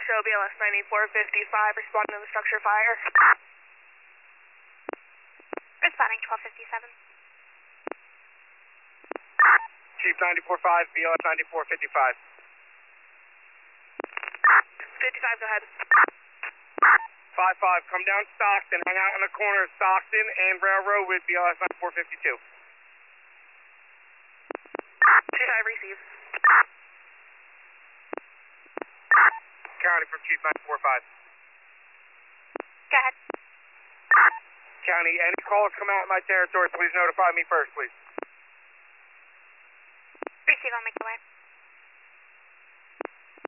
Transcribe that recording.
show BLS 9455, responding to the structure fire. Responding 1257. Chief 94.5, BLS 9455. 55, go ahead. 5-5, come down Stockton, hang out in the corner of Stockton and Railroad with BLS 9452. 25, receive. County from Chief 94.5. Go ahead. County, any calls come out in my territory, please notify me first, please. Receive, I'll make the way.